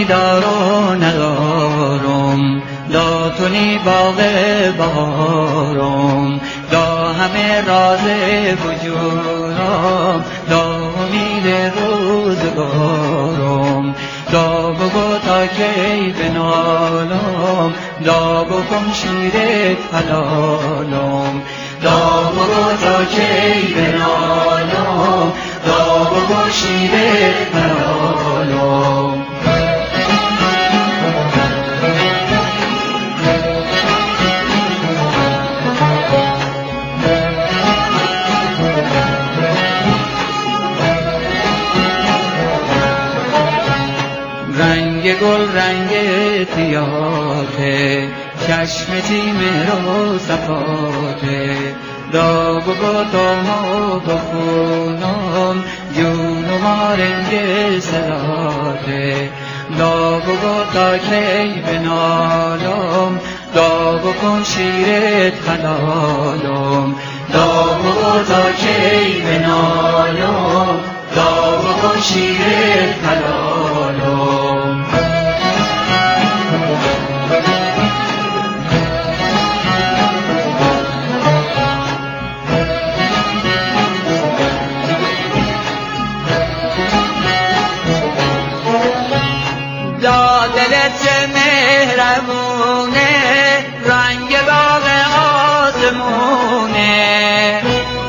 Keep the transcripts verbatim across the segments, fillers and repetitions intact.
دار و ندارم، دا تونی باغ بهارم، دا همه راز وجودم، دا امید روزگارم، دا بگو تا کی بنالم، دا بکن شیر حلالم، دا بگو تا کی بنالم، دا بکن شیر حلالم. رنگ گل رنگ تیاته، چشم تیم رو صفاته، دا بگو تا ما بخونم، جونم رنگ سراته، دا بگو تا کی بنالم، دا بکن شیرت حلالم، دا بگو تا کی بنالم، دا بکن شیرت حلالم. دا دلت چه مهربونه، رنگ باغ آسمونه،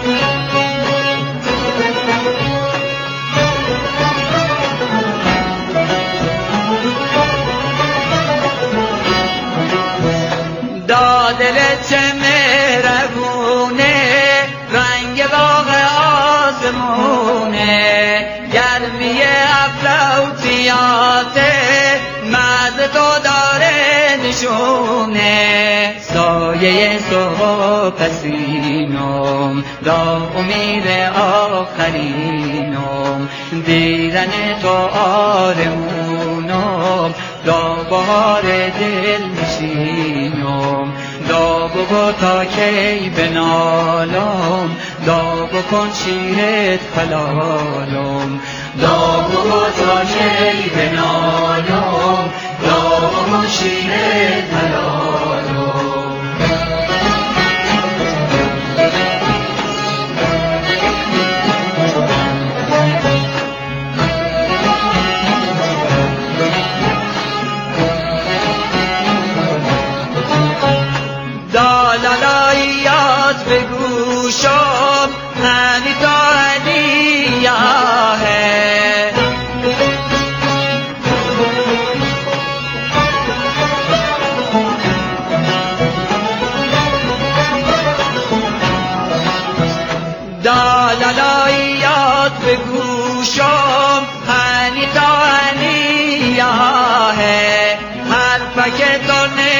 دا دلت چه مهربونه، رنگ باغ آسمونه، گرمی افلاوتیاته، مد تو داره نشونه، سایه صبح پسینم، دا امید آخرینم، دیدن تو آرمونم، دا بهار دل نشینم، دا بگو تا کی بنالم، دا بکن شیرت حلالم، دا بگو تا کی بنالم، دا بکن شیرت حلالم. لالاییات به گوشم هنی تا هدیه ہے، لالاییات به گوشم هنی تا هدیه ہے، حرفک تو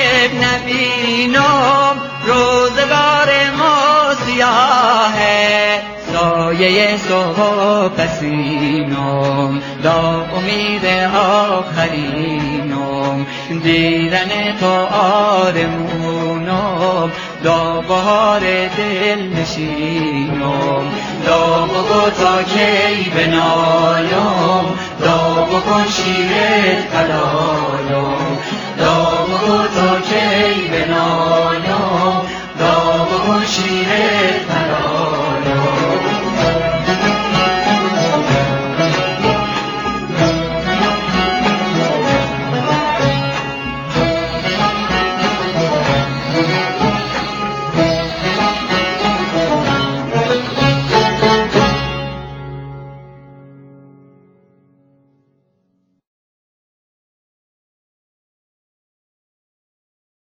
نبینم، روزگار ما سیاهه، سایه صبح پسینم، دا امید آخرینم، دیدن تو آرمونم، دا بهار دل نشینم، دا بگو تا کی بنالم، دا بکن شیرت حلالم، دا بگو تا کی بنالم، دا بکن شیرت